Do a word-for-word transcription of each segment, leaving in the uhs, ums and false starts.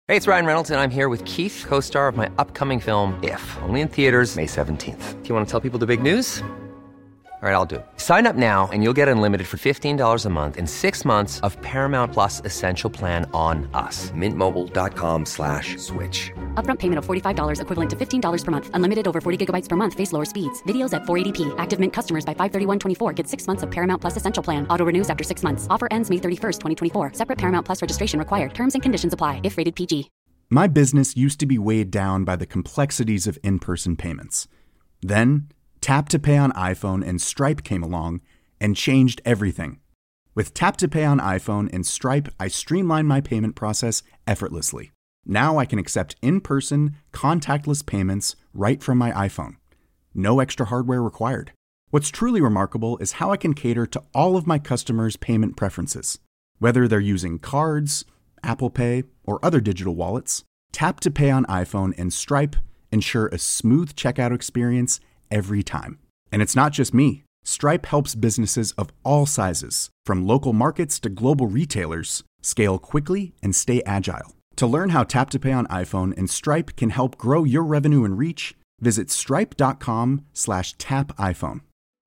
Hey, it's Ryan Reynolds, and I'm here with Keith, co-star of my upcoming film, If, only in theaters May seventeenth. Do you want to tell people the big news? All right, I'll do it. Sign up now and you'll get unlimited for fifteen dollars a month and six months of Paramount Plus Essential Plan on us. Mint Mobile dot com slash switch. Upfront payment of forty-five dollars equivalent to fifteen dollars per month. Unlimited over forty gigabytes per month. Face lower speeds. Videos at four eighty p. Active Mint customers by five thirty-one twenty-four get six months of Paramount Plus Essential Plan. Auto renews after six months. Offer ends May thirty-first, twenty twenty-four. Separate Paramount Plus registration required. Terms and conditions apply if rated P G. My business used to be weighed down by the complexities of in-person payments. Then, Tap to Pay on iPhone and Stripe came along and changed everything. With Tap to Pay on iPhone and Stripe, I streamlined my payment process effortlessly. Now I can accept in-person, contactless payments right from my iPhone. No extra hardware required. What's truly remarkable is how I can cater to all of my customers' payment preferences. Whether they're using cards, Apple Pay, or other digital wallets, Tap to Pay on iPhone and Stripe ensure a smooth checkout experience every time. And it's not just me. Stripe helps businesses of all sizes, from local markets to global retailers, scale quickly and stay agile. To learn how Tap to Pay on iPhone and Stripe can help grow your revenue and reach, visit stripe.com slash tap iPhone.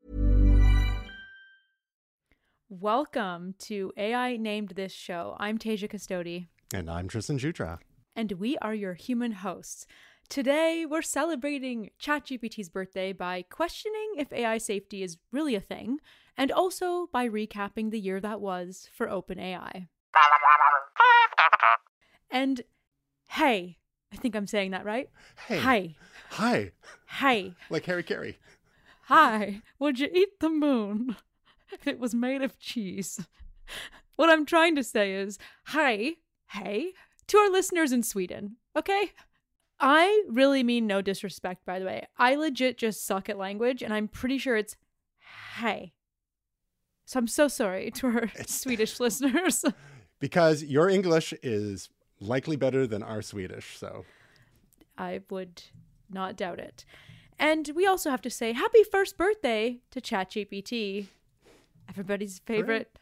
Welcome to A I Named This Show. I'm Tasia Custodi. And I'm Tristan Jutra. And we are your human hosts. Today, we're celebrating ChatGPT's birthday by questioning if A I safety is really a thing, and also by recapping the year that was for OpenAI. And hey, I think I'm saying that right. Hey. Hi. Hi. Hi. Like Harry Carey. Hi. Would you eat the moon if it was made of cheese? What I'm trying to say is, hi, hey, to our listeners in Sweden, okay? I really mean no disrespect, by the way. I legit just suck at language, and I'm pretty sure it's hey. So I'm so sorry to our it's, Swedish listeners. Because your English is likely better than our Swedish, so. I would not doubt it. And we also have to say happy first birthday to ChatGPT, everybody's favorite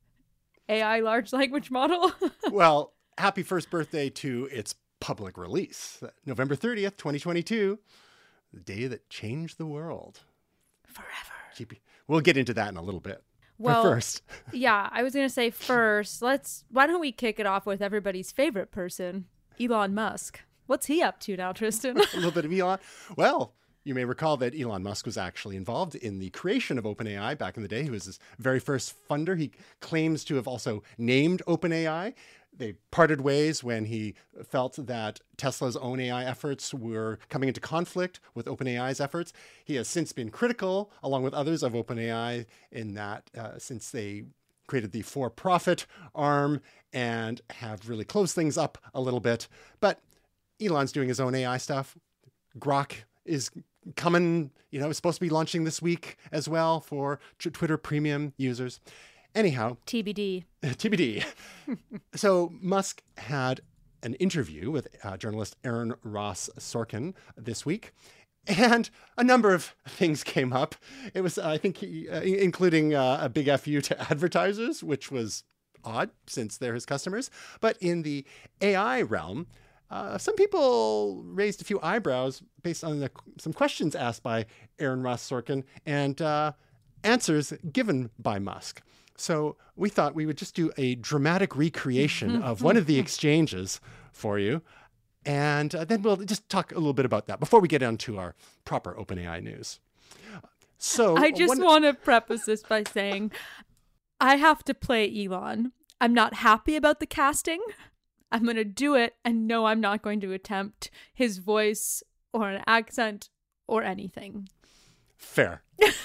A I large language model. Well, happy first birthday to its public release, November thirtieth, twenty twenty-two, the day that changed the world. Forever. We'll get into that in a little bit. Well, but first. yeah, I was going to say first, let's, why don't we kick it off with everybody's favorite person, Elon Musk. What's he up to now, Tristan? A little bit of Elon. Well, you may recall that Elon Musk was actually involved in the creation of OpenAI back in the day. He was his very first funder. He claims to have also named OpenAI. They parted ways when he felt that Tesla's own A I efforts were coming into conflict with OpenAI's efforts. He has since been critical, along with others, of OpenAI in that uh, since they created the for-profit arm and have really closed things up a little bit. But Elon's doing his own A I stuff. Grok is coming, you know, is supposed to be launching this week as well for t- Twitter Premium users. Anyhow. T B D. T B D. So Musk had an interview with uh, journalist Aaron Ross Sorkin this week, and a number of things came up. It was, I think, he, uh, including uh, a big F U to advertisers, which was odd since they're his customers. But in the A I realm, uh, some people raised a few eyebrows based on the, some questions asked by Aaron Ross Sorkin and uh, answers given by Musk. So we thought we would just do a dramatic recreation of one of the exchanges for you. And uh, then we'll just talk a little bit about that before we get into our proper OpenAI news. So I just one... want to preface this by saying I have to play Elon. I'm not happy about the casting. I'm going to do it. And no, I'm not going to attempt his voice or an accent or anything. Fair.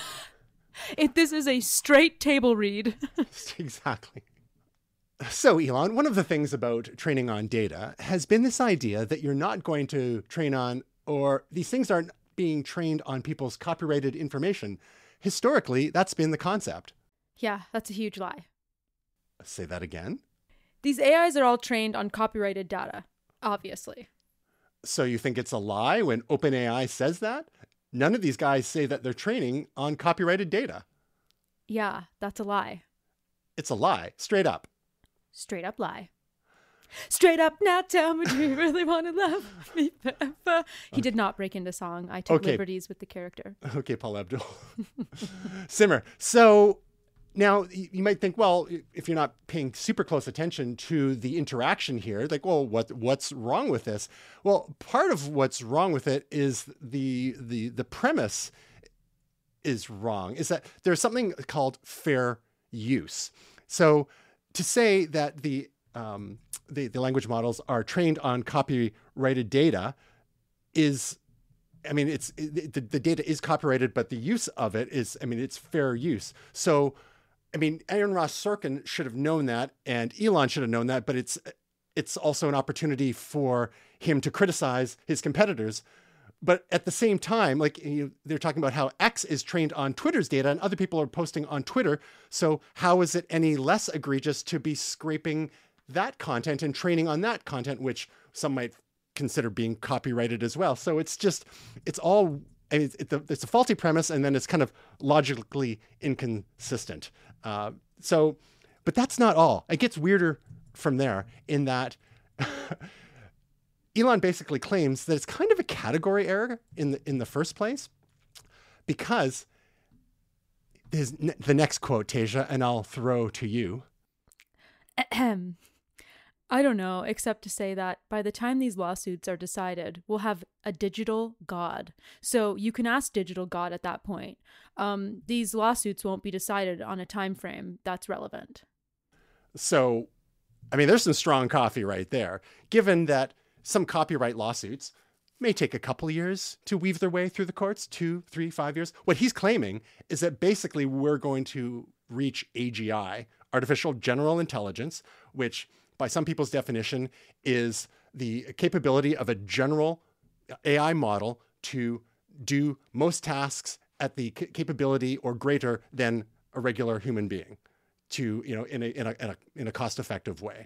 If this is a straight table read. Exactly. So, Elon, one of the things about training on data has been this idea that you're not going to train on, or these things aren't being trained on people's copyrighted information. Historically, that's been the concept. Yeah, that's a huge lie. Say that again? These A Is are all trained on copyrighted data, obviously. So you think it's a lie when OpenAI says that? None of these guys say that they're training on copyrighted data. Yeah, that's a lie. It's a lie, straight up. Straight up lie. Straight up now, tell me, do you really want to love me forever? He did not break into song. I took Okay. liberties with the character. Okay, Paul Abdul. Simmer. So now y- you might think, well, if you're not paying super close attention to the interaction here, like, well, what what's wrong with this? Well, part of what's wrong with it is the the the premise is wrong. Is that there's something called fair use. So to say that the um, the, the language models are trained on copyrighted data is, I mean, it's it, the, the data is copyrighted, but the use of it is, I mean, it's fair use. So, I mean, Aaron Ross Sorkin should have known that, and Elon should have known that, but it's it's also an opportunity for him to criticize his competitors. But at the same time, like you, they're talking about how X is trained on Twitter's data and other people are posting on Twitter. So how is it any less egregious to be scraping that content and training on that content, which some might consider being copyrighted as well? So it's just, it's all, I mean, it's, it's a faulty premise, and then it's kind of logically inconsistent. Uh, so, but that's not all. It gets weirder from there in that Elon basically claims that it's kind of a category error in the in the first place, because his, the next quote, Tasia, and I'll throw to you. Ahem. I don't know, except to say that by the time these lawsuits are decided, we'll have a digital God. So you can ask digital God at that point. Um, these lawsuits won't be decided on a time frame that's relevant. So, I mean, there's some strong coffee right there, given that some copyright lawsuits may take a couple of years to weave their way through the courts, two, three, five years. What he's claiming is that basically we're going to reach A G I, artificial general intelligence, which by some people's definition is the capability of a general A I model to do most tasks at the c- capability or greater than a regular human being, to, you know, in a, in a, in a, in a cost-effective way.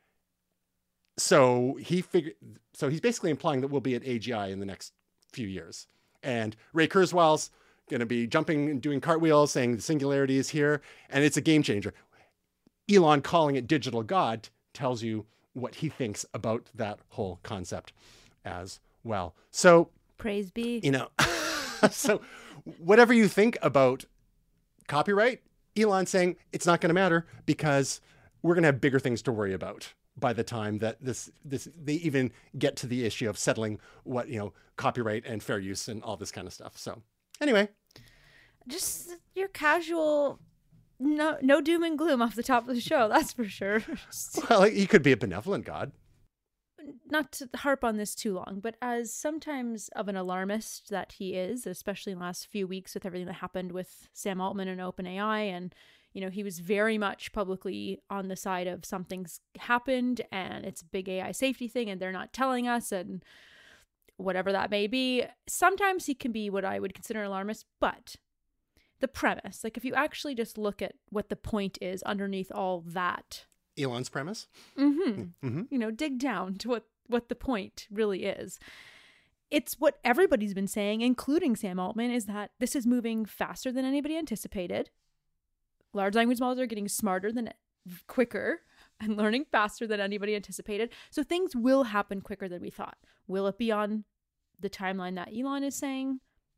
So he figured, so he's basically implying that we'll be at A G I in the next few years. And Ray Kurzweil's going to be jumping and doing cartwheels, saying the singularity is here, and it's a game changer. Elon calling it digital God tells you what he thinks about that whole concept as well. So, Praise be. you know, so whatever you think about copyright, Elon's saying it's not going to matter because we're going to have bigger things to worry about by the time that this, this, they even get to the issue of settling what, you know, copyright and fair use and all this kind of stuff. So anyway, Just your casual, no, no doom and gloom off the top of the show. That's for sure. well, he could be a benevolent God. Not to harp on this too long, but as sometimes of an alarmist that he is, especially in the last few weeks with everything that happened with Sam Altman and OpenAI, and you know, he was very much publicly on the side of something's happened and it's a big A I safety thing and they're not telling us and whatever that may be. Sometimes he can be what I would consider an alarmist, but the premise, like if you actually just look at what the point is underneath all that, Elon's premise. mm-hmm, Mm-hmm. you know, dig down to what, what the point really is. It's what everybody's been saying, including Sam Altman, is that this is moving faster than anybody anticipated. Large language models are getting smarter than quicker and learning faster than anybody anticipated. So things will happen quicker than we thought. Will it be on the timeline that Elon is saying?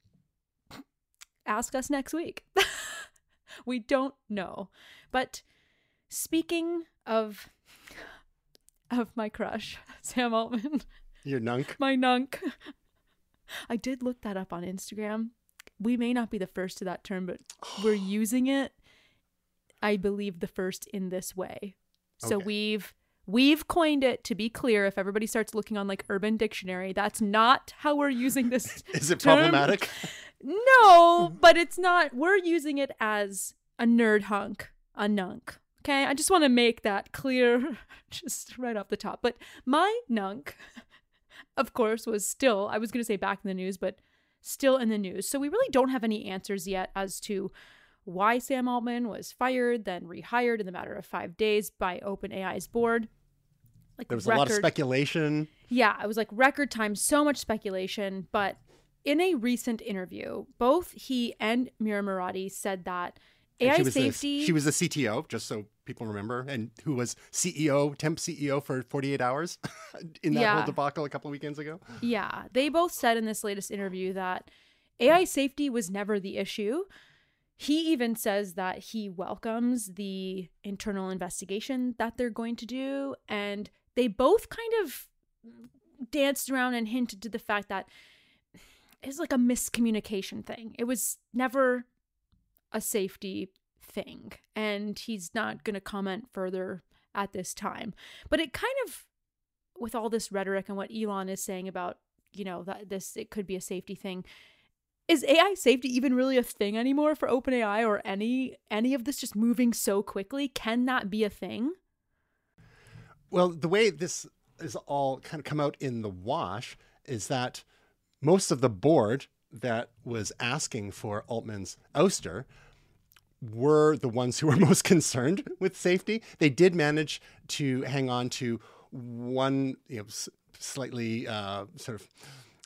Ask us next week. We don't know. But speaking of of my crush, Sam Altman, Your nunk. my nunk, I did look that up on Instagram. We may not be the first to that term, but we're using it, I believe, the first in this way. So Okay. we've we've coined it, to be clear. If everybody starts looking on like Urban Dictionary, that's not how we're using this. Is it term. problematic? No, but it's not. We're using it as a nerd hunk, a nunk. Okay, I just want to make that clear, just right off the top. But my nunk, of course, was still, I was going to say back in the news, but still in the news. So we really don't have any answers yet as to why Sam Altman was fired, then rehired in the matter of five days by OpenAI's board. Like There was a lot of record- speculation. Yeah, it was like record time, so much speculation. But in a recent interview, both he and Mira Murati said that A I she was safety. The, she was the C T O, just so people remember, and who was C E O, temp C E O for forty-eight hours in that Yeah. whole debacle a couple of weekends ago. Yeah, they both said in this latest interview that A I safety was never the issue. He even says that he welcomes the internal investigation that they're going to do. And they both kind of danced around and hinted to the fact that it's like a miscommunication thing. It was never a safety thing. And he's not going to comment further at this time. But it kind of, with all this rhetoric and what Elon is saying about, you know, that this, it could be a safety thing. Is A I safety even really a thing anymore for OpenAI, or any any of this just moving so quickly? Can that be a thing? Well, the way this is all kind of come out in the wash is that most of the board that was asking for Altman's ouster were the ones who were most concerned with safety. They did manage to hang on to one, you know, s- slightly uh, sort of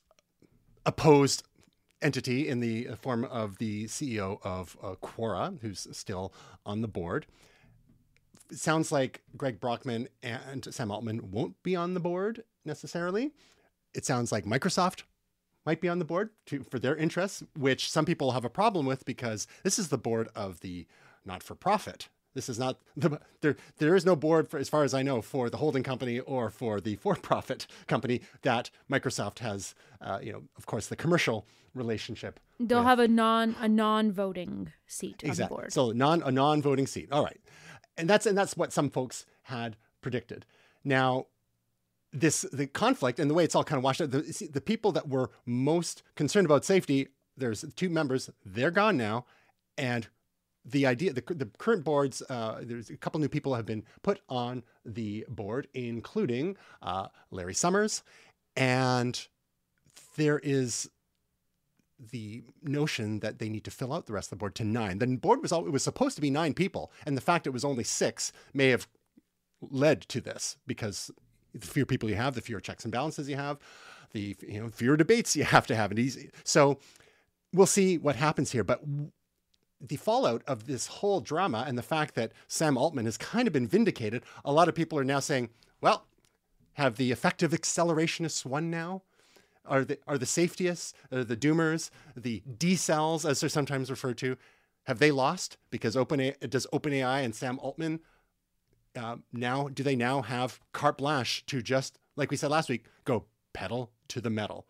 opposed entity in the form of the C E O of uh, Quora, who's still on the board. It sounds like Greg Brockman and Sam Altman won't be on the board necessarily. It sounds like Microsoft might be on the board to, for their interests, which some people have a problem with because this is the board of the not-for-profit. This is not the, there. There is no board, for, as far as I know, for the holding company or for the for-profit company that Microsoft has. Uh, you know, of course, the commercial relationship. They'll with. have a non a non-voting seat Exactly. on the board. So non a non-voting seat. All right, and that's and that's what some folks had predicted. Now, this the conflict and the way it's all kind of washed out. The, see, the people that were most concerned about safety, there's two members. They're gone now, and the idea, the, the current boards, uh, there's a couple new people have been put on the board, including uh, Larry Summers, and there is the notion that they need to fill out the rest of the board to nine. The board was all, it was supposed to be nine people, and the fact it was only six may have led to this because the fewer people you have, the fewer checks and balances you have, the you know fewer debates you have to have. It easy. So we'll see what happens here, but the fallout of this whole drama and the fact that Sam Altman has kind of been vindicated, a lot of people are now saying, well, have the effective accelerationists won now? Are the, are the safetyists, uh, the doomers, the decels, as they're sometimes referred to, have they lost? Because OpenAI, does OpenAI and Sam Altman uh, now, do they now have carte blanche to just, like we said last week, go pedal to the metal?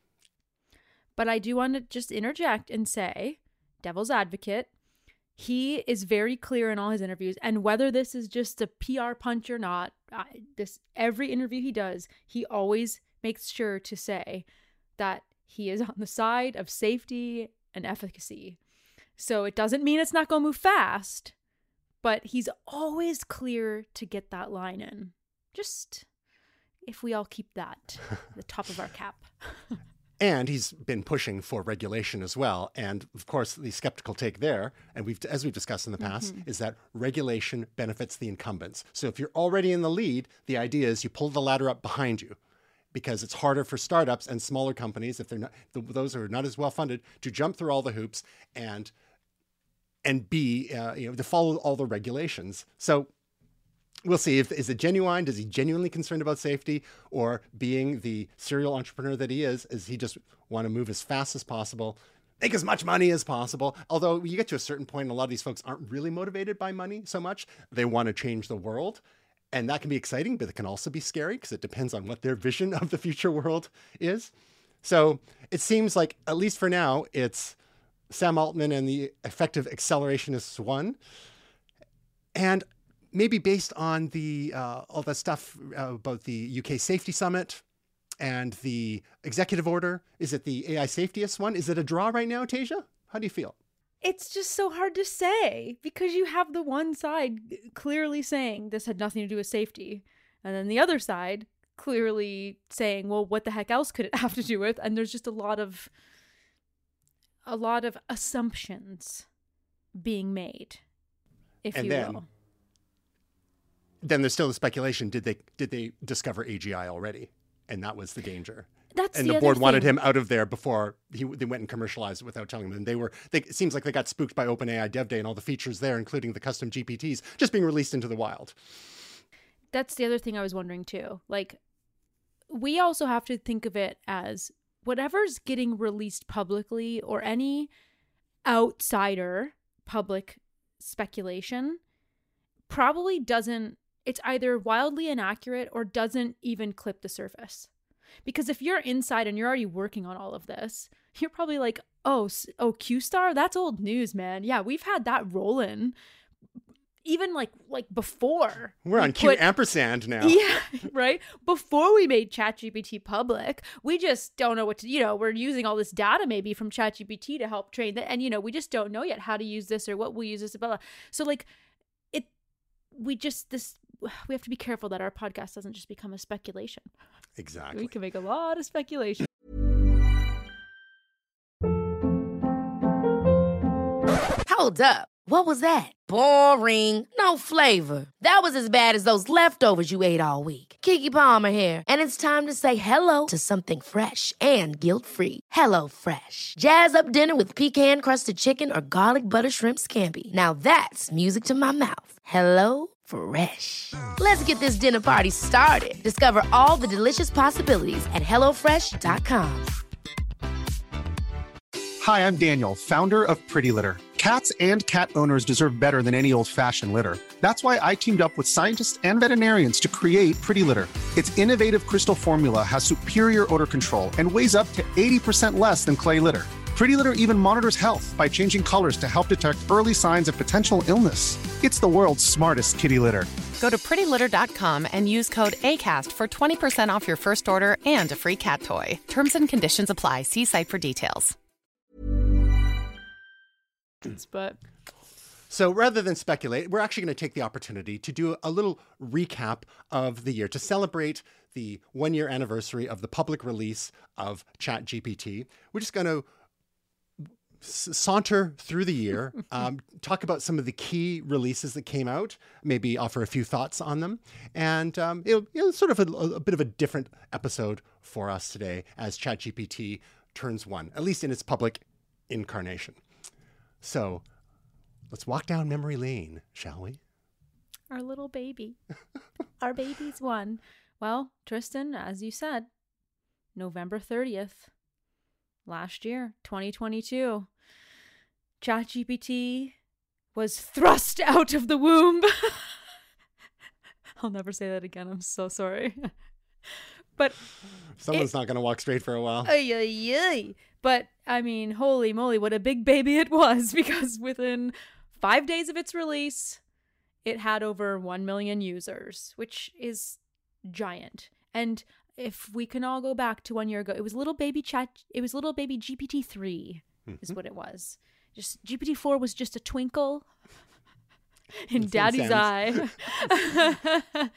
But I do want to just interject and say, devil's advocate, he is very clear in all his interviews, and whether this is just a P R punch or not, I, this every interview he does, he always makes sure to say that he is on the side of safety and efficacy. So it doesn't mean it's not going to move fast, but he's always clear to get that line in. Just if we all keep that at the top of our cap. And he's been pushing for regulation as well. And of course, the skeptical take there, and we've, as we've discussed in the past, mm-hmm. is that regulation benefits the incumbents. So if you're already in the lead, the idea is you pull the ladder up behind you, because it's harder for startups and smaller companies, if they're not those who are not as well funded, to jump through all the hoops and and be uh, you know to follow all the regulations. So we'll see if is it genuine. Does he genuinely concerned about safety, or being the serial entrepreneur that he is, is he just want to move as fast as possible, make as much money as possible? Although you get to a certain point, and a lot of these folks aren't really motivated by money so much. They want to change the world. And that can be exciting, but it can also be scary because it depends on what their vision of the future world is. So it seems like, at least for now, it's Sam Altman and the effective accelerationists won. And maybe based on the uh, all the stuff uh, about the U K Safety Summit and the executive order, is it the A I safetyists one? Is it a draw right now, Tasia? How do you feel? It's just so hard to say because you have the one side clearly saying this had nothing to do with safety, and then the other side clearly saying, well, what the heck else could it have to do with? And there's just a lot of a lot of assumptions being made, if and you then, will. Then there's still the speculation, did they did they discover A G I already? And that was the danger. That's and the the other board wanted thing. him out of there before he they went and commercialized it without telling them. And they were, they, it seems like they got spooked by OpenAI Dev Day and all the features there, including the custom G P Ts, just being released into the wild. That's the other thing I was wondering too. Like, we also have to think of it as whatever's getting released publicly or any outsider public speculation probably doesn't, it's either wildly inaccurate or doesn't even clip the surface. Because if you're inside and you're already working on all of this, you're probably like, oh, s- oh, Q-Star, that's old news, man. Yeah, we've had that rolling even like like before. We're we on Q put- ampersand now. Yeah, right? Before we made ChatGPT public, we just don't know what to, you know, we're using all this data maybe from ChatGPT to help train that. And, you know, we just don't know yet how to use this or what we'll use this. Blah, blah. So like it, we just, this, we have to be careful that our podcast doesn't just become a speculation. Exactly. We can make a lot of speculation. Hold up. What was that? Boring. No flavor. That was as bad as those leftovers you ate all week. Keke Palmer here, and it's time to say hello to something fresh and guilt-free. Hello Fresh. Jazz up dinner with pecan-crusted chicken or garlic butter shrimp scampi. Now that's music to my mouth. Hello Fresh. Let's get this dinner party started. Discover all the delicious possibilities at hello fresh dot com. Hi, I'm Daniel, founder of Pretty Litter. Cats and cat owners deserve better than any old-fashioned litter. That's why I teamed up with scientists and veterinarians to create Pretty Litter. Its innovative crystal formula has superior odor control and weighs up to eighty percent less than clay litter. Pretty Litter even monitors health by changing colors to help detect early signs of potential illness. It's the world's smartest kitty litter. Go to pretty litter dot com and use code ACAST for twenty percent off your first order and a free cat toy. Terms and conditions apply. See site for details. But So rather than speculate, we're actually going to take the opportunity to do a little recap of the year to celebrate the one-year anniversary of the public release of ChatGPT. We're just going to s- saunter through the year, um, talk about some of the key releases that came out, maybe offer a few thoughts on them, and um, it'll, it'll sort of a, a bit of a different episode for us today as ChatGPT turns one, at least in its public incarnation. So let's walk down memory lane, shall we? our little baby, our baby's one. Well, Tristan, as you said, November thirtieth, last year, twenty twenty-two, ChatGPT was thrust out of the womb. I'll never say that again. I'm so sorry. But Someone's it, not going to walk straight for a while. ay, ay, ay. But I mean, holy moly, what a big baby it was, because within five days of its release, it had over one million users, which is giant. And if we can all go back to one year ago, it was little baby chat. It was little baby G P T three mm-hmm. is what it was. Just G P T four was just a twinkle in It's daddy's incense. eye.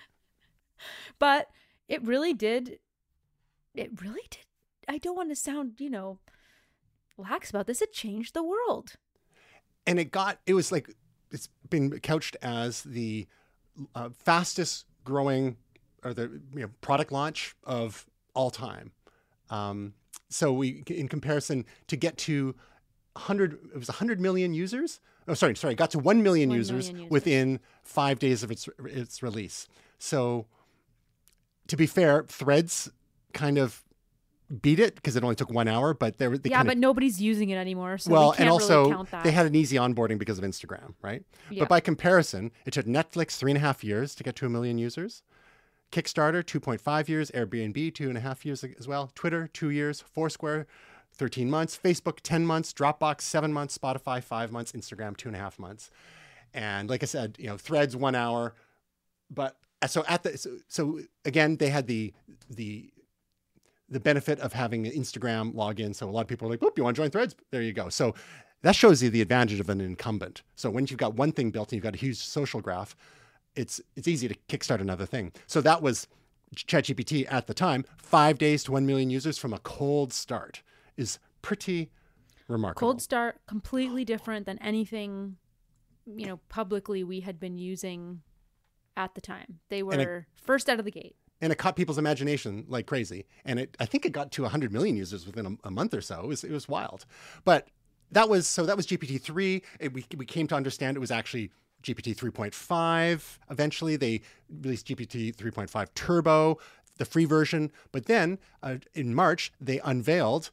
But it really did. It really did. I don't want to sound, you know, lax about this. It changed the world. And it got, it was like, it's been couched as the uh, fastest growing or the you know, product launch of all time. Um, so we, in comparison, to get to one hundred, it was one hundred million users. Oh, sorry, sorry, got to one million, one users, million users within five days of its its release. So to be fair, Threads kind of beat it because it only took one hour, but they, they yeah, kind but of, nobody's using it anymore, so well, we can't and also really count that. they had an easy onboarding because of Instagram, right? Yeah. But by comparison, it took Netflix three and a half years to get to a million users. Kickstarter, two point five years. Airbnb, two and a half years as well. Twitter, two years. Foursquare, thirteen months. Facebook, ten months. Dropbox, seven months. Spotify, five months. Instagram, two and a half months. And like I said, you know, Threads, one hour. But so at the, so, so again, they had the, the, the benefit of having an Instagram login. So a lot of people are like, "Oop, you want to join Threads? There you go." So that shows you the advantage of an incumbent. So once you've got one thing built and you've got a huge social graph, it's it's easy to kickstart another thing. So that was ChatGPT at the time. Five days to one million users from a cold start is pretty remarkable. Cold start, completely different than anything, you know, publicly we had been using at the time. They were it- first out of the gate. And it caught people's imagination like crazy. And it, I think it got to one hundred million users within a, a month or so. It was, it was wild. But that was, so that was G P T three. It, we, we came to understand it was actually G P T three point five. Eventually, they released G P T three point five Turbo, the free version. But then uh, in March, they unveiled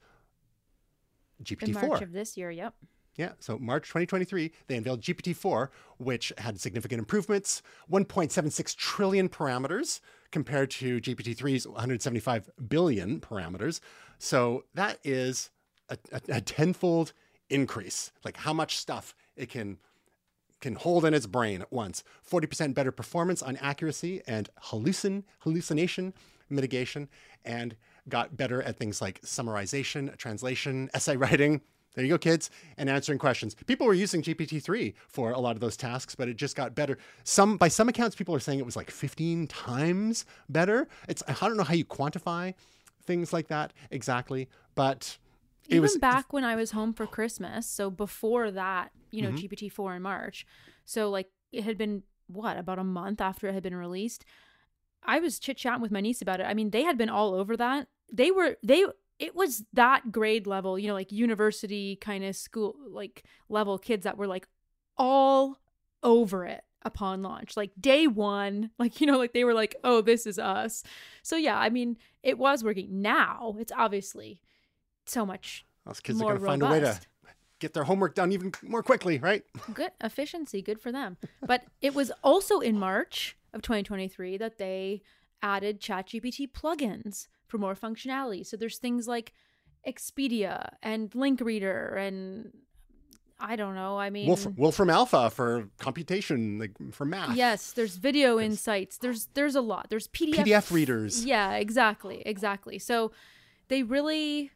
G P T four. In March of this year, yep. Yeah, so March twenty twenty-three, they unveiled G P T four, which had significant improvements, one point seven six trillion parameters compared to G P T three's one hundred seventy-five billion parameters. So that is a, a, a tenfold increase, like how much stuff it can can hold in its brain at once. forty percent better performance on accuracy and hallucin hallucination mitigation, and got better at things like summarization, translation, essay writing. There you go, kids, and answering questions. People were using G P T three for a lot of those tasks, but it just got better. Some, by some accounts, people are saying it was like fifteen times better. It's, I don't know how you quantify things like that exactly, but it Even was back when I was home for Christmas, so before that, you know, Mhm. G P T four in March. So like it had been, what, about a month after it had been released. I was chit-chatting with my niece about it. I mean, they had been all over that. They were, they, it was that grade level, you know, like university kind of school, like level kids that were like all over it upon launch. Like day one, like, you know, like they were like, oh, this is us. So yeah, I mean, it was working. Now it's obviously so much those kids more are going to find a way to robust. get their homework done even more quickly, right? Good efficiency, good for them. But it was also in March of twenty twenty-three that they added ChatGPT plugins for more functionality. So there's things like Expedia and Link Reader and I don't know. I mean, Wolf, Wolfram Alpha for computation, like for math. yes, there's video insights. There's there's a lot. There's P D F P D F readers. Yeah, exactly, exactly. So they really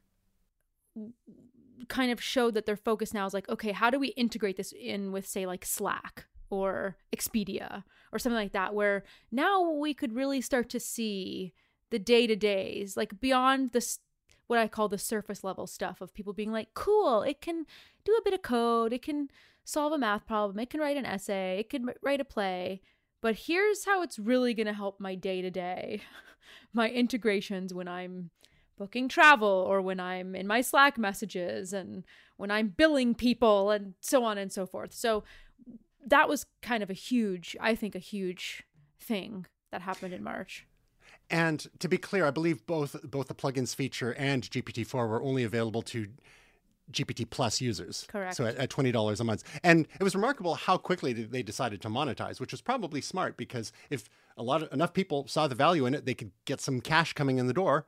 kind of showed that their focus now is like, okay, how do we integrate this in with, say, like Slack or Expedia or something like that, where now we could really start to see the day-to-days, like beyond this, what I call the surface level stuff of people being like, cool, it can do a bit of code, it can solve a math problem, it can write an essay, it can write a play, but here's how it's really going to help my day-to-day, my integrations when I'm booking travel or when I'm in my Slack messages and when I'm billing people and so on and so forth. So that was kind of a huge, I think a huge thing that happened in March. And to be clear, I believe both both the plugins feature and G P T four were only available to G P T Plus users. Correct. So at, at twenty dollars a month. And it was remarkable how quickly they decided to monetize, which was probably smart because if a lot of enough people saw the value in it, they could get some cash coming in the door.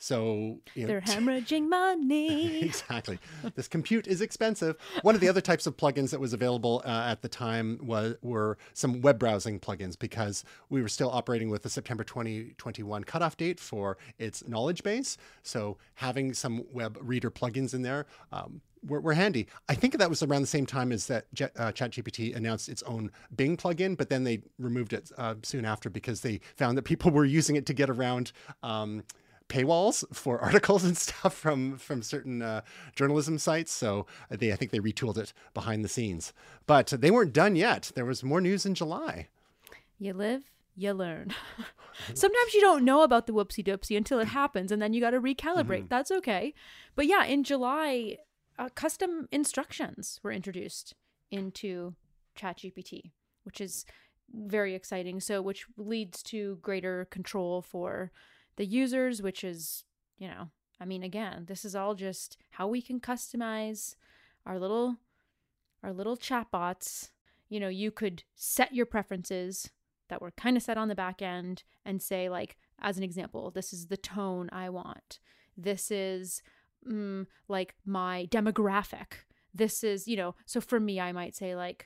So you know, they're hemorrhaging money. Exactly. This compute is expensive. One of the other types of plugins that was available uh, at the time was were some web browsing plugins, because we were still operating with the September twenty twenty-one cutoff date for its knowledge base. So having some web reader plugins in there um, were, were handy. I think that was around the same time as that Jet, uh, ChatGPT announced its own Bing plugin, but then they removed it uh, soon after because they found that people were using it to get around um, paywalls for articles and stuff from from certain uh, journalism sites. So they, I think they retooled it behind the scenes, but they weren't done yet. There was more news in July. You live, you learn. Sometimes you don't know about the whoopsie doopsie until it happens, and then you got to recalibrate. Mm-hmm. That's okay. But yeah, in July, uh, custom instructions were introduced into ChatGPT, which is very exciting. So, which leads to greater control for the users, which is, you know, I mean, again, this is all just how we can customize our little, our little chatbots. You know, you could set your preferences that were kind of set on the back end and say, like, as an example, this is the tone I want. This is mm, like my demographic. This is, you know, so for me, I might say like,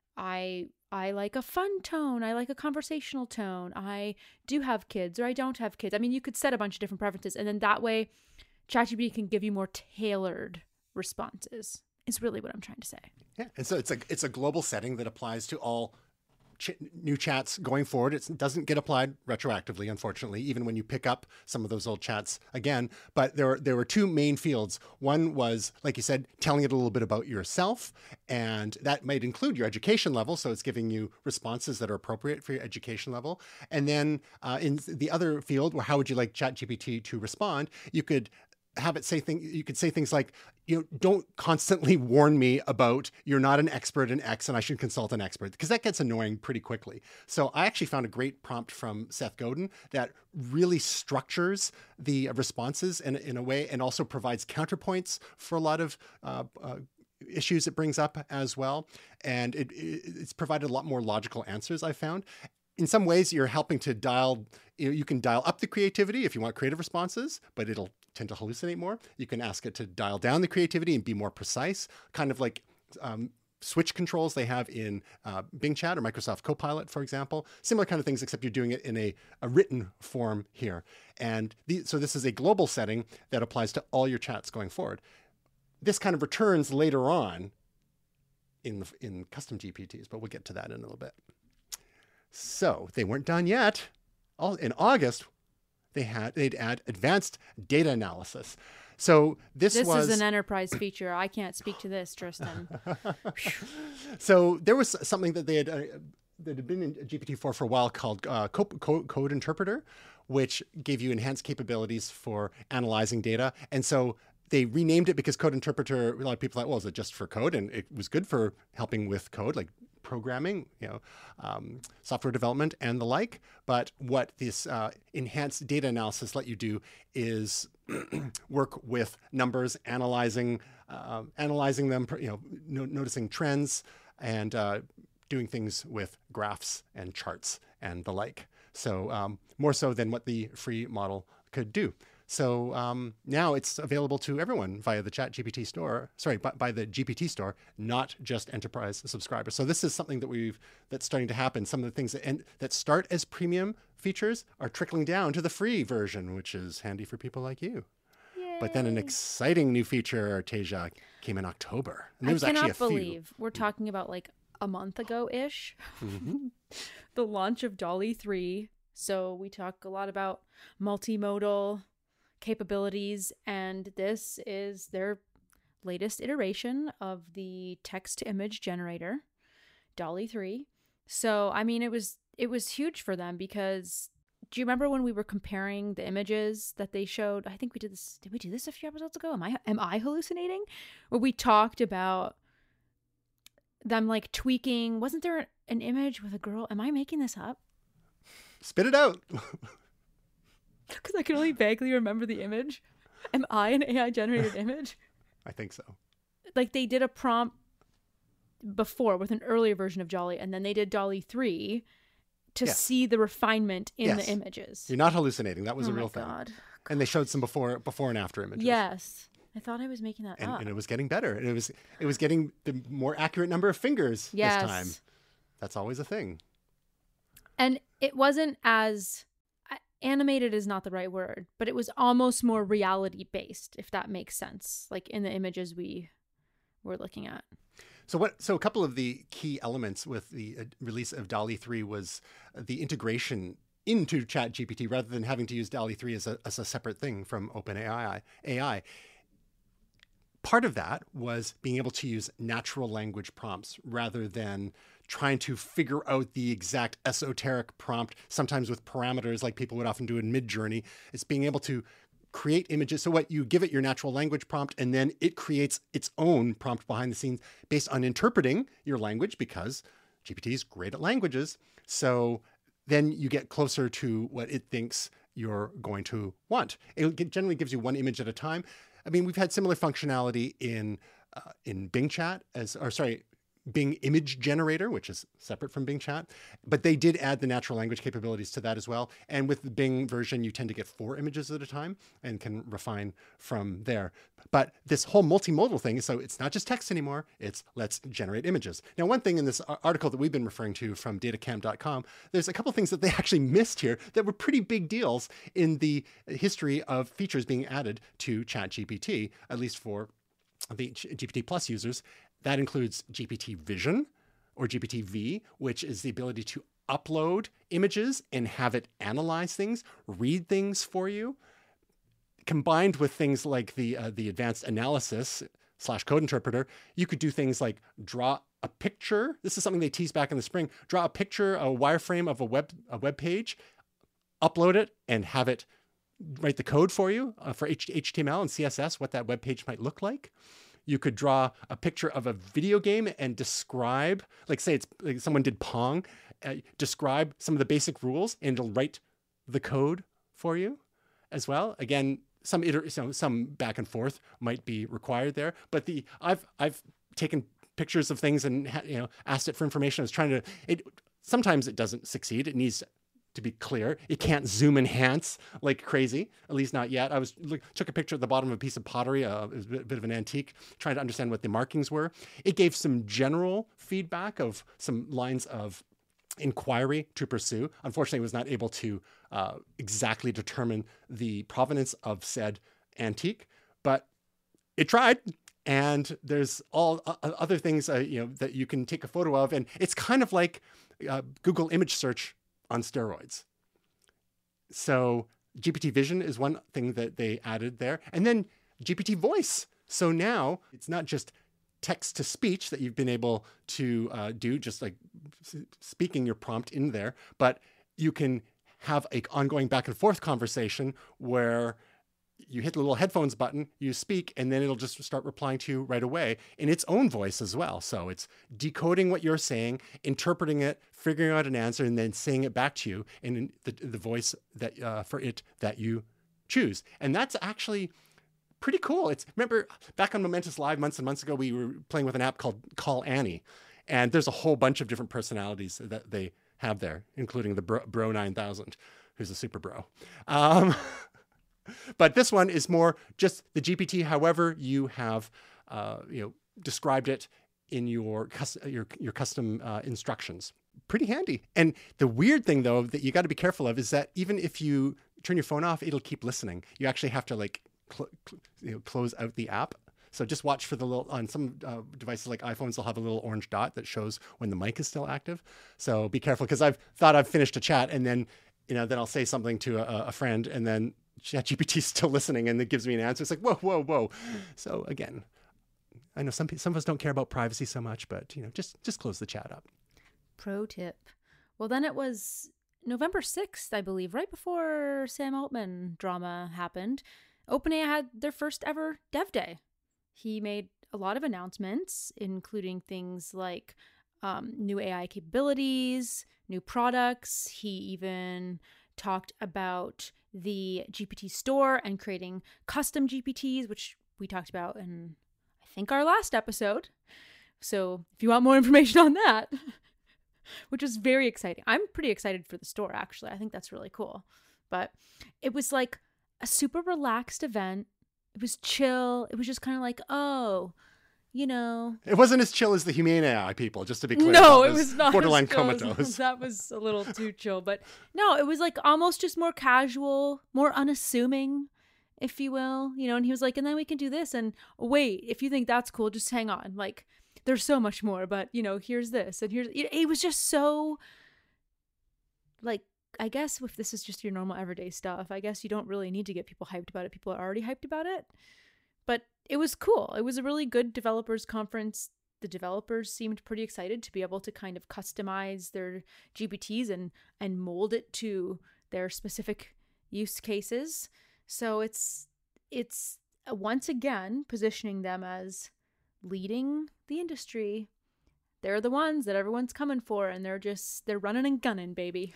I I like a fun tone. I like a conversational tone. I do have kids or I don't have kids. I mean, you could set a bunch of different preferences, and then that way ChatGPT can give you more tailored responses is really what I'm trying to say. Yeah. And so it's a, it's a global setting that applies to all ch- new chats going forward. It's, it doesn't get applied retroactively, unfortunately, even when you pick up some of those old chats again. But there, there were two main fields. One was, like you said, telling it a little bit about yourself, and that might include your education level. So it's giving you responses that are appropriate for your education level. And then uh, in the other field, where how would you like ChatGPT to respond, you could have it say things, you could say things like, you know, don't constantly warn me about you're not an expert in X and I should consult an expert, because that gets annoying pretty quickly. So I actually found a great prompt from Seth Godin that really structures the responses in, in a way, and also provides counterpoints for a lot of uh, uh, issues it brings up as well. And it, it, it's provided a lot more logical answers, I found. In some ways, you're helping to dial, you know, you can dial up the creativity if you want creative responses, but it'll tend to hallucinate more. You can ask it to dial down the creativity and be more precise, kind of like um, switch controls they have in uh, Bing Chat or Microsoft Copilot, for example. Similar kind of things, except you're doing it in a, a written form here. And the, so this is a global setting that applies to all your chats going forward. This kind of returns later on in, the, in custom G P Ts, but we'll get to that in a little bit. So they weren't done yet. All, in August, they had they'd add advanced data analysis. So this, this was is an enterprise feature. I can't speak to this, Tristan. So there was something that they had uh, that had been in G P T four for a while called uh, code, code, code Interpreter, which gave you enhanced capabilities for analyzing data. And so they renamed it because Code Interpreter, a lot of people thought, well, is it just for code? And it was good for helping with code, like programming, you know, um, software development and the like. But what this uh, enhanced data analysis let you do is work with numbers, analyzing, uh, analyzing them, you know, no- noticing trends, and uh, doing things with graphs and charts and the like. So um, more so than what the free model could do. So um, now it's available to everyone via the ChatGPT store, sorry, by, by the G P T store, not just enterprise subscribers. So this is something that we've, that's starting to happen. Some of the things that, end, that start as premium features are trickling down to the free version, which is handy for people like you. Yay. But then an exciting new feature, Artasia, came in October. And there was I cannot actually a believe few. we're talking about like a month ago-ish, Mm-hmm. the launch of DALL-E three. So we talk a lot about multimodal capabilities, and this is their latest iteration of the text-to-image generator, DALL-E three. So, I mean, it was it was huge for them because do you remember when we were comparing the images that they showed? I think we did this. Did we do this a few episodes ago? Am I am I hallucinating? Where we talked about them like tweaking. Wasn't there an image with a girl? Am I making this up? Spit it out. Because I can only vaguely remember the image. Am I an A I generated image? I think so. Like they did a prompt before with an earlier version of DALL-E, and then they did DALL-E three to Yes. see the refinement in Yes. the images. You're not hallucinating. That was Oh a real my thing. God. And they showed some before before and after images. Yes. I thought I was making that And, up. and it was getting better. And it was it was getting the more accurate number of fingers Yes. this time. That's always a thing. And it wasn't as animated is not the right word, but it was almost more reality based, if that makes sense, like in the images we were looking at. So what? So a couple of the key elements with the uh, release of DALL-E three was the integration into ChatGPT rather than having to use DALL-E three as a, as a separate thing from OpenAI. A I. Part of that was being able to use natural language prompts rather than trying to figure out the exact esoteric prompt, sometimes with parameters like people would often do in Midjourney. It's being able to create images. So what you give it your natural language prompt, and then it creates its own prompt behind the scenes based on interpreting your language, because G P T is great at languages. So then you get closer to what it thinks you're going to want. It generally gives you one image at a time. I mean, we've had similar functionality in uh, in Bing Chat, as or sorry, Bing Image Generator, which is separate from Bing Chat, but they did add the natural language capabilities to that as well. And with the Bing version, you tend to get four images at a time and can refine from there. But this whole multimodal thing, so it's not just text anymore, it's let's generate images. Now, one thing in this article that we've been referring to from datacam dot com, there's a couple things that they actually missed here that were pretty big deals in the history of features being added to ChatGPT, at least for the G P T Plus users. That includes G P T Vision, or G P T V, which is the ability to upload images and have it analyze things, read things for you, combined with things like the uh, the advanced analysis slash code interpreter. You could do things like draw a picture. This is something they teased back in the spring. Draw a picture, a wireframe of a web a web page, upload it, and have it write the code for you uh, for H T M L and C S S, what that web page might look like. You could draw a picture of a video game and describe, like say it's like someone did Pong, uh, describe some of the basic rules, and it'll write the code for you as well. Again, some iter- some, some back and forth might be required there, but the I've I've taken pictures of things and you know asked it for information. I was trying to. It sometimes it doesn't succeed. It needs to be clear. It can't zoom enhance like crazy, at least not yet. I was look, took a picture at the bottom of a piece of pottery. Uh, it was a bit, bit of an antique, trying to understand what the markings were. It gave some general feedback of some lines of inquiry to pursue. Unfortunately, it was not able to uh, exactly determine the provenance of said antique, but it tried. And there's all uh, other things uh, you know that you can take a photo of, and it's kind of like uh, Google image search on steroids. So G P T Vision is one thing that they added there. And then G P T Voice. So now it's not just text to speech that you've been able to uh, do, just like speaking your prompt in there, but you can have an ongoing back and forth conversation where you hit the little headphones button, you speak, and then it'll just start replying to you right away in its own voice as well. So it's decoding what you're saying, interpreting it, figuring out an answer, and then saying it back to you in the, the voice that uh, for it that you choose. And that's actually pretty cool. It's remember back on Momentous Live months and months ago, we were playing with an app called Call Annie, and there's a whole bunch of different personalities that they have there, including the Bro, Bro nine thousand, who's a super bro. Um, But this one is more just the G P T, however you have, uh, you know, described it in your custom, your, your custom uh, instructions. Pretty handy. And the weird thing, though, that you got to be careful of is that even if you turn your phone off, it'll keep listening. You actually have to like cl- cl- you know, close out the app. So just watch for the little, on some uh, devices like iPhones, they'll have a little orange dot that shows when the mic is still active. So be careful, because I've thought I've finished a chat and then, you know, then I'll say something to a, a friend and then ChatGPT is still listening and it gives me an answer. It's like, whoa, whoa, whoa. So again, I know some people, some of us don't care about privacy so much, but you know, just just close the chat up. Pro tip. Well, then it was November sixth, I believe, right before Sam Altman drama happened. OpenAI had their first ever Dev Day. He made a lot of announcements, including things like um, new A I capabilities, new products. He even talked about the G P T store and creating custom G P Ts, which we talked about in, I think, our last episode. So if you want more information on that, which is very exciting. I'm pretty excited for the store, actually. I think that's really cool. But it was like a super relaxed event. It was chill. It was just kind of like, oh, you know. It wasn't as chill as the Humane A I people, just to be clear. No, that it was not borderline as chill as- comatose. That was a little too chill. But no, it was like almost just more casual, more unassuming, if you will. You know, and he was like, and then we can do this. And wait, if you think that's cool, just hang on. Like, there's so much more, but, you know, here's this. And here's, it, it was just so, like, I guess if this is just your normal everyday stuff, I guess you don't really need to get people hyped about it. People are already hyped about it. But it was cool. It was a really good developers conference. The developers seemed pretty excited to be able to kind of customize their G P Ts and, and mold it to their specific use cases. So it's it's once again positioning them as leading the industry. They're the ones that everyone's coming for, and they're just, they're running and gunning, baby.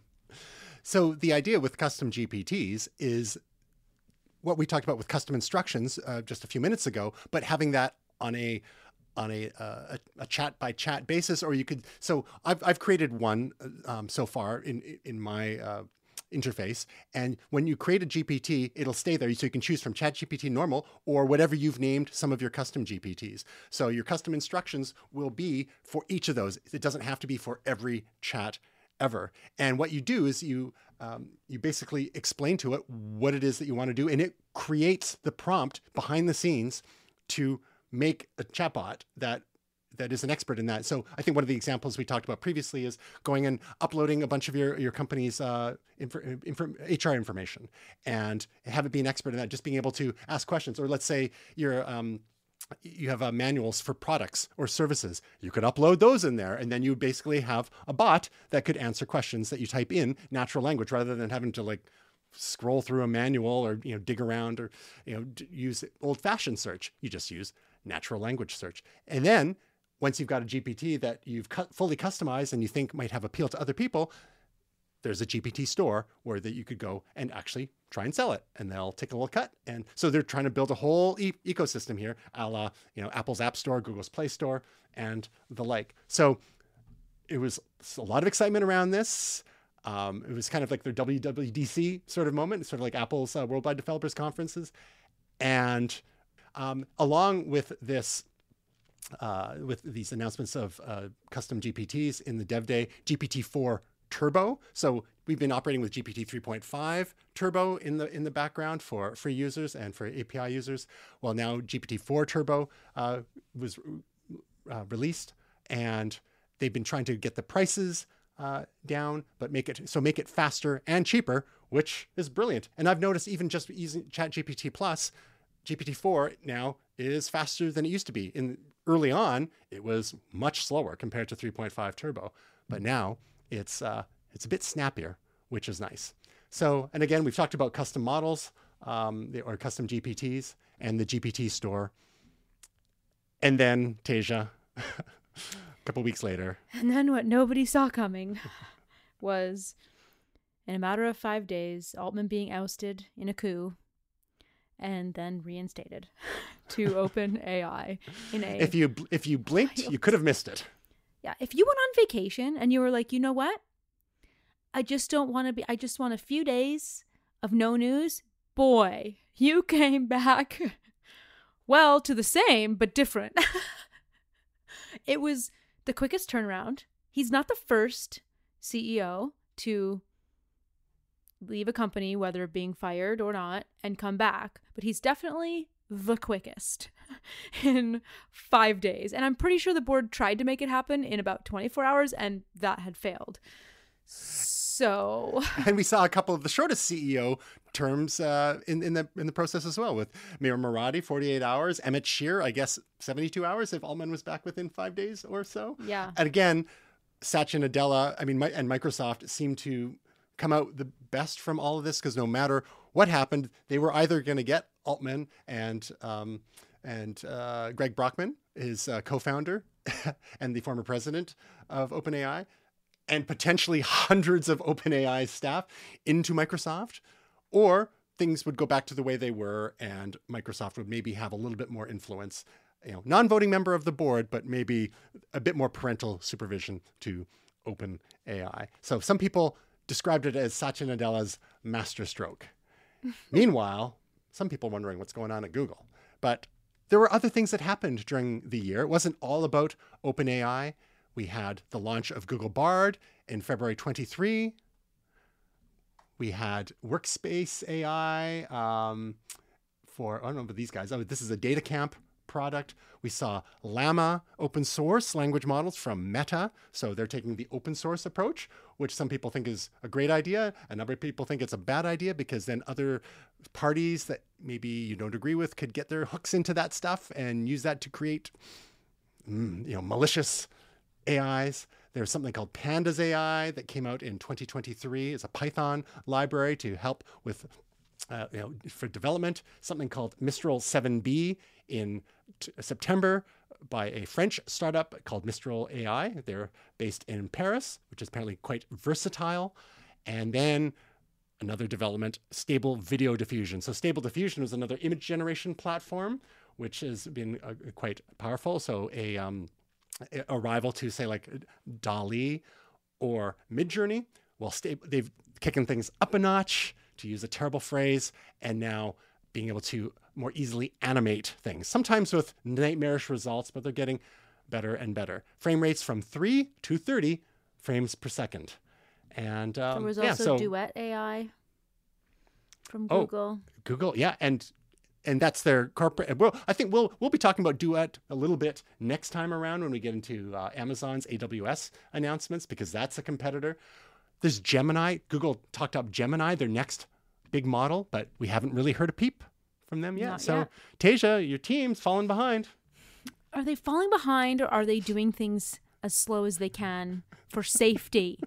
So the idea with custom G P Ts is what we talked about with custom instructions uh, just a few minutes ago, but having that on a on a, uh, a a chat by chat basis, or you could. So I've I've created one um, so far in in my uh, interface, and when you create a G P T, it'll stay there, so you can choose from ChatGPT normal or whatever you've named some of your custom G P Ts. So your custom instructions will be for each of those. It doesn't have to be for every chat ever. And what you do is you um, you basically explain to it what it is that you want to do, and it creates the prompt behind the scenes to make a chatbot that that is an expert in that. So I think one of the examples we talked about previously is going and uploading a bunch of your, your company's uh, inf- inf- H R information and have it be an expert in that, just being able to ask questions. Or let's say you're, um, you have uh, manuals for products or services. You could upload those in there, and then you basically have a bot that could answer questions that you type in natural language rather than having to like scroll through a manual or, you know, dig around or, you know, d- use old-fashioned search. You just use natural language search. And then once you've got a G P T that you've cu- fully customized and you think might have appeal to other people, there's a G P T store where that you could go and actually try and sell it, and they'll take a little cut. And so they're trying to build a whole e- ecosystem here, a la, you know, Apple's App Store, Google's Play Store, and the like. So it was a lot of excitement around this. Um, it was kind of like their W W D C sort of moment, sort of like Apple's uh, Worldwide Developers Conferences. And um, along with this, uh, with these announcements of uh, custom G P Ts in the Dev Day, G P T four Turbo. So we've been operating with G P T three point five Turbo in the in the background for free users and for A P I users. Well, now G P T four Turbo uh, was uh, released, and they've been trying to get the prices uh, down, but make it so make it faster and cheaper, which is brilliant. And I've noticed even just using ChatGPT Plus, G P T four now is faster than it used to be. In early on, it was much slower compared to three point five Turbo, but now it's uh, it's a bit snappier, which is nice. So, and again, we've talked about custom models um, or custom G P Ts and the G P T store. And then Tasia, a couple weeks later. And then what nobody saw coming was, in a matter of five days, Altman being ousted in a coup and then reinstated to OpenAI in a... If you if you blinked, you could have missed it. Yeah, if you went on vacation and you were like, you know what? I just don't want to be, I just want a few days of no news. Boy, you came back, well, to the same, but different. It was the quickest turnaround. He's not the first C E O to leave a company, whether being fired or not, and come back, but he's definitely the quickest in five days. And I'm pretty sure the board tried to make it happen in about twenty-four hours, and that had failed. So, and we saw a couple of the shortest C E O terms uh, in in the in the process as well, with Mira Murati, forty-eight hours, Emmett Shear, I guess seventy-two hours if Altman was back within five days or so. Yeah. And again, Satya Nadella, I mean, and Microsoft seemed to come out the best from all of this, because no matter what happened, they were either going to get Altman and um, and uh, Greg Brockman, his uh, co-founder and the former president of OpenAI, and potentially hundreds of OpenAI staff into Microsoft, or things would go back to the way they were, and Microsoft would maybe have a little bit more influence, you know, non-voting member of the board, but maybe a bit more parental supervision to OpenAI. So some people described it as Satya Nadella's masterstroke. Meanwhile, some people wondering what's going on at Google. But there were other things that happened during the year. It wasn't all about OpenAI. We had the launch of Google Bard in February twenty-three. We had Workspace A I um, for, I don't know about these guys. Oh, this is a data camp product. We saw Llama open source language models from Meta. So they're taking the open source approach, which some people think is a great idea. And other people think it's a bad idea, because then other parties that maybe you don't agree with could get their hooks into that stuff and use that to create, mm, you know, malicious A Is. There's something called Pandas A I that came out in twenty twenty-three. It's a Python library to help with, uh, you know, for development. Something called Mistral seven B in t- September by a French startup called Mistral A I. They're based in Paris, which is apparently quite versatile. And then another development, Stable Video Diffusion. So Stable Diffusion was another image generation platform, which has been uh, quite powerful. So a um, a rival to, say, like DALL-E or Midjourney. Well, sta- they've kicking things up a notch, to use a terrible phrase, and now being able to more easily animate things, sometimes with nightmarish results, but they're getting better and better. Frame rates from three to thirty frames per second. And um, there was yeah, also so, Duet A I from oh, Google. Google, yeah. And and that's their corporate. Well, I think we'll we'll be talking about Duet a little bit next time around when we get into uh, Amazon's A W S announcements, because that's a competitor. There's Gemini. Google talked up Gemini, their next big model, but we haven't really heard a peep from them yet. Not so, yet. Tasia, your team's falling behind. Are they falling behind, or are they doing things as slow as they can for safety?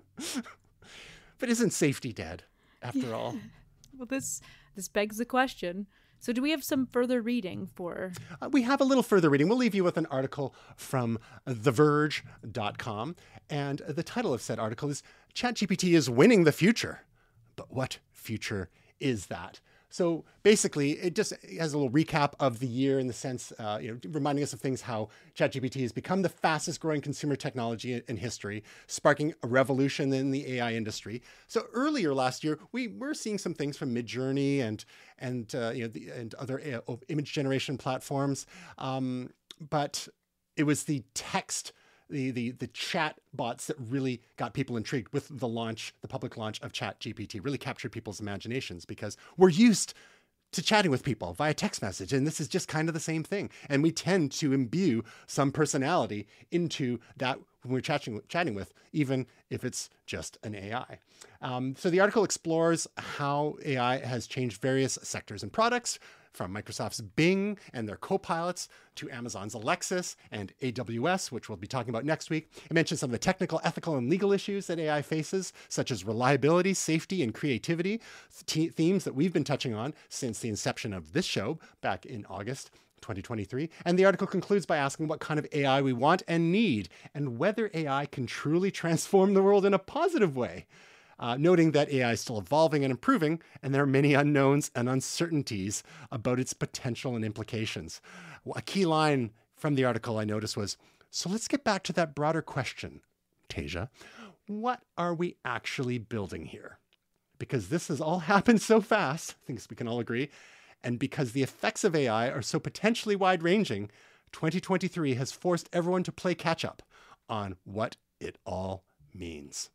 But isn't safety dead, after all? Well, this this begs the question. So do we have some further reading for... Uh, we have a little further reading. We'll leave you with an article from the verge dot com. And the title of said article is ChatGPT is winning the future. But what future is that? So basically, it just has a little recap of the year in the sense, uh, you know, reminding us of things how ChatGPT has become the fastest growing consumer technology in history, sparking a revolution in the A I industry. So earlier last year, we were seeing some things from Midjourney and and uh, you know the, and other uh, image generation platforms, um, but it was the text. The, the the chat bots that really got people intrigued with the launch, the public launch of ChatGPT, really captured people's imaginations, because we're used to chatting with people via text message. And this is just kind of the same thing. And we tend to imbue some personality into that when we're chatting, chatting with, even if it's just an A I. Um, so the article explores how A I has changed various sectors and products, from Microsoft's Bing and their copilots to Amazon's Alexis and A W S, which we'll be talking about next week. It mentions some of the technical, ethical, and legal issues that A I faces, such as reliability, safety, and creativity, th- themes that we've been touching on since the inception of this show back in August twenty twenty-three. And the article concludes by asking what kind of A I we want and need, and whether A I can truly transform the world in a positive way. Uh, noting that A I is still evolving and improving, and there are many unknowns and uncertainties about its potential and implications. A key line from the article I noticed was, so let's get back to that broader question, Tasia. What are we actually building here? Because this has all happened so fast, I think we can all agree, and because the effects of A I are so potentially wide-ranging, twenty twenty-three has forced everyone to play catch-up on what it all means.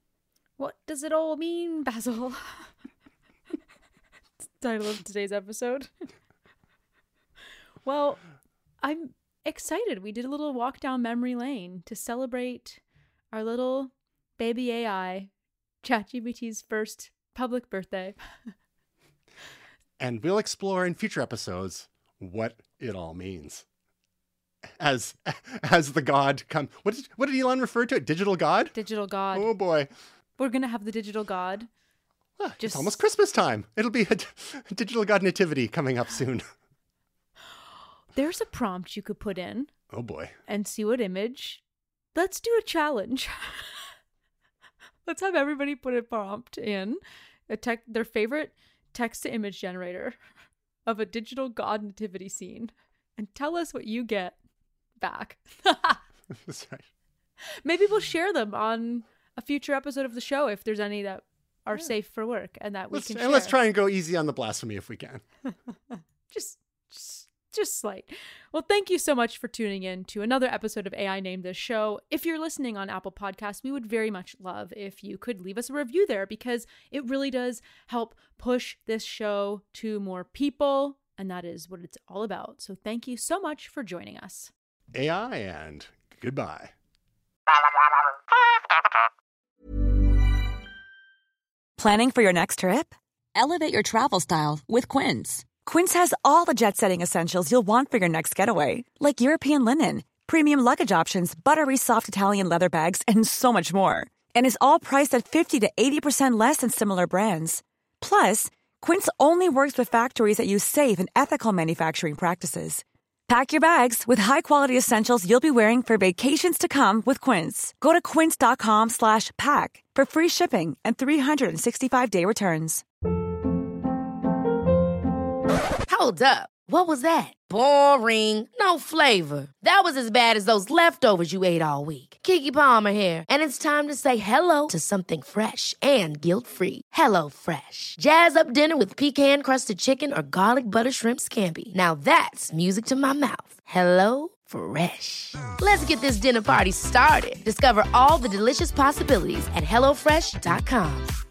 What does it all mean, Basil? Title of today's episode. Well, I'm excited. We did a little walk down memory lane to celebrate our little baby A I, ChatGPT's first public birthday. And we'll explore in future episodes what it all means. As as the god come, what did what did Elon refer to it? Digital god? Digital god. Oh boy. We're going to have the digital god. Ah, Just... It's almost Christmas time. It'll be a, a digital god nativity coming up soon. There's a prompt you could put in. Oh boy. And see what image. Let's do a challenge. Let's have everybody put a prompt in a tech, their favorite text to image generator of a digital god nativity scene, and tell us what you get back. That's right. Maybe we'll share them on a future episode of the show if there's any that are yeah. safe for work and that we let's, can and share. let's try and go easy on the blasphemy if we can. just, just, just slight. Well, thank you so much for tuning in to another episode of A I Named This Show. If you're listening on Apple Podcasts, we would very much love if you could leave us a review there, because it really does help push this show to more people, and that is what it's all about. So thank you so much for joining us. A I and goodbye. Planning for your next trip? Elevate your travel style with Quince. Quince has all the jet-setting essentials you'll want for your next getaway, like European linen, premium luggage options, buttery soft Italian leather bags, and so much more. And is all priced at fifty to eighty percent less than similar brands. Plus, Quince only works with factories that use safe and ethical manufacturing practices. Pack your bags with high-quality essentials you'll be wearing for vacations to come with Quince. Go to quince.com slash pack for free shipping and three sixty-five day returns. Hold up. What was that? Boring. No flavor. That was as bad as those leftovers you ate all week. Keke Palmer here, and it's time to say hello to something fresh and guilt-free. Hello Fresh. Jazz up dinner with pecan-crusted chicken or garlic butter shrimp scampi. Now that's music to my mouth. Hello Fresh. Let's get this dinner party started. Discover all the delicious possibilities at hello fresh dot com.